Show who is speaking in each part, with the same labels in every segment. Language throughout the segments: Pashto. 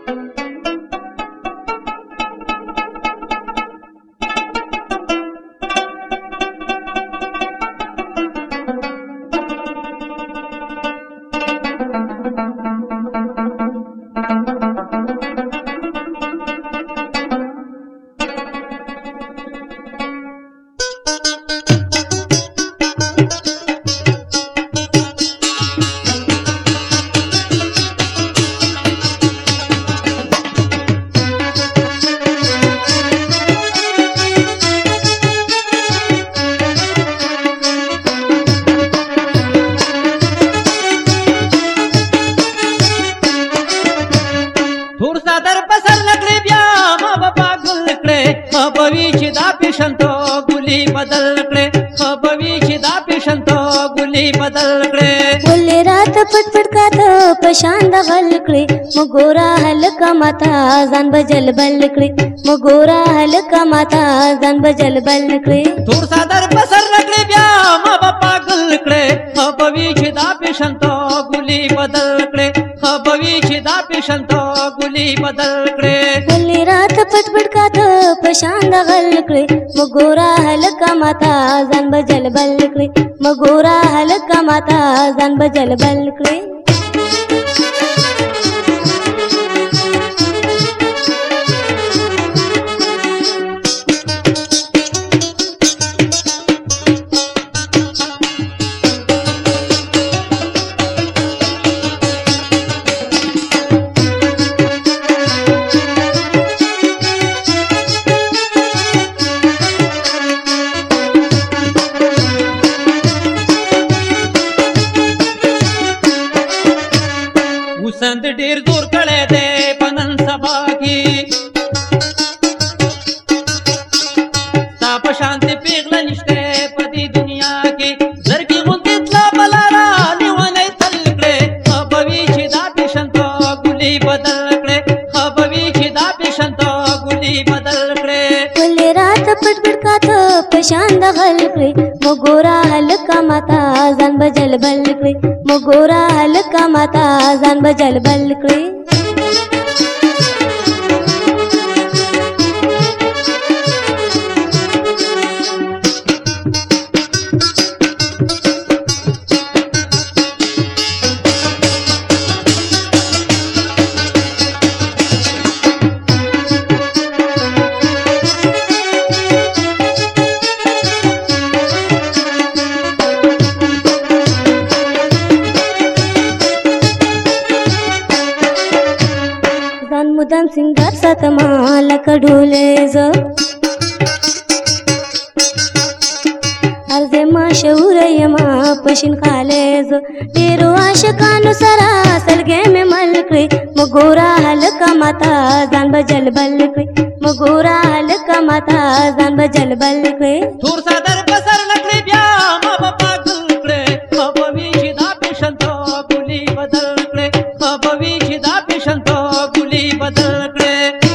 Speaker 1: खबवीची दापी शंतो गुली बदलकडे खबवीची दापी शंतो गुली बदलकडे
Speaker 2: बोले रात पटपट कात पशांदा हलकडे मगोरा हलका माता जान बजल बलकडे मगोरा हलका माता जान बजल बलकडे
Speaker 1: थोर सादर पसरकडे ब्या मा बापा गलकडे खबवीची दापी शंतो गुली बदलकडे खबवीची दापी शंतो गुली बदलकडे
Speaker 2: बोले रात पटपट कात पशांदा हलकडे मगोरा हलका माता जान बजल बलकडे मगोरा हलका माता जान बजल बलकडे
Speaker 1: उसंत ढेर दूर कळे दे पनन सभागी ताप शांती पिघला निष्ठे पदी दुनिया की जर की मुंतीतला बलारा निवने तलकडे खबवीची दापी शंत गुली बदलकडे खबवीची दापी शंत गुली बदलकडे
Speaker 2: बोले रात पटपट कात पशांदा हलकडे मगोरा हलका माता जान बजल बलकडे मगोरा हलका माता जान बजल बलकडे मुदाम सिंगार सात माला कडुले ज अर्जे मा शौर्य मा पशिन खाले ज तेरो आशकानुसारा सलगे में मलकड़े मगोरा हलका माता जान बजल बलकड़े मगोरा हलका माता जान बजल बलकड़े
Speaker 1: थोर सादर पसर नकली ब्या मा बापा गलकडे खबवीची दापी शंतो गुली बदलकडे खबवीची दापी शंतो गुली बदलकडे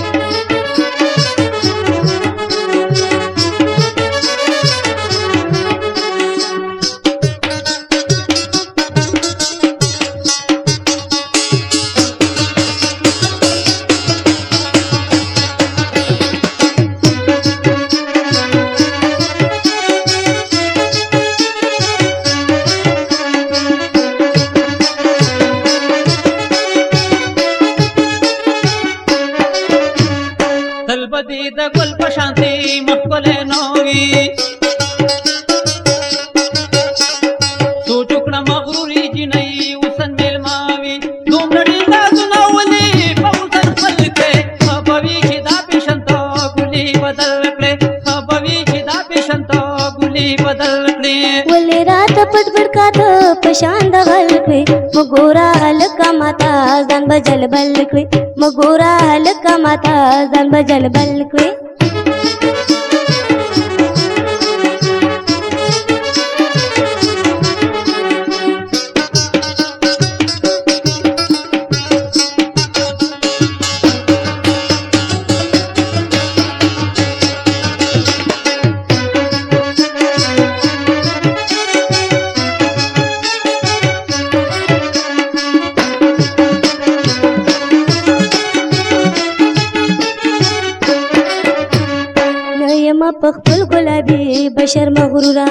Speaker 1: तलबदीद गुल्प शांति मक्बले नोगी सूचुकना मगरूरी जिनई उसन मेल मावी दोमड़ी दाजुनावली पौसन फलके खबवीची दापी शंतो गुली बदलकडे खबवीची दापी शंतो गुली बदलकडे
Speaker 2: बोले रात पटपट कात पशांदा हलकडे मगोरा हलका माता जान बजल बलकडे मगोरा हलका माता जान बजल बलकडे بشر مغرورا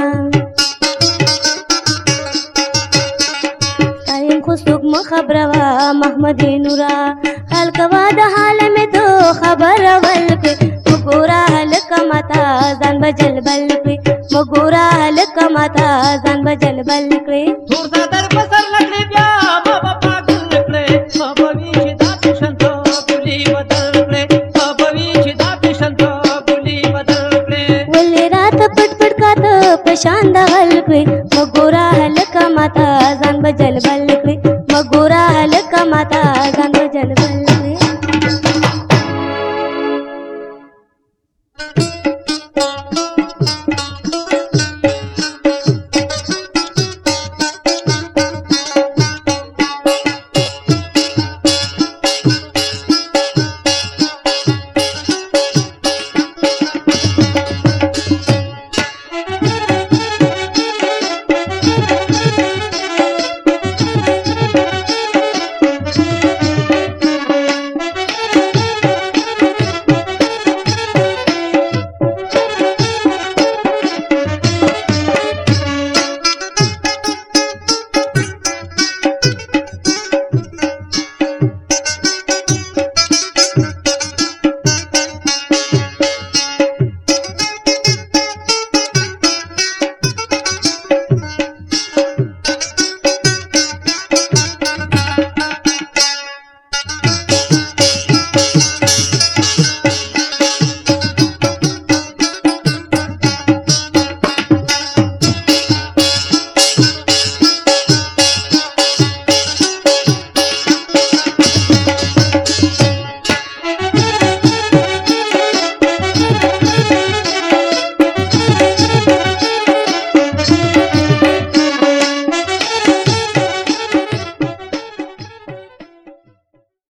Speaker 2: تایم خو څوک مه خبروه محمد نورا حال کوا د حال مې تو خبر ول کړې وګوره هلکه ماته ځان به جلبل کړې وګوره هلکه ماته ځان به جلبل کړې
Speaker 1: تور دادر بسر نکړې بیا ما به پاگل کړې خبوي چې دا پیشن ته ګلي بدل کړې خبوي چې دا پیشن ته ګلي بدل کړې
Speaker 2: ولې راته پټ پټ کاته په شان د حل کړې وګوره هلکه ماته ځان به جلبل کړې وګوره هلکه ماته ځان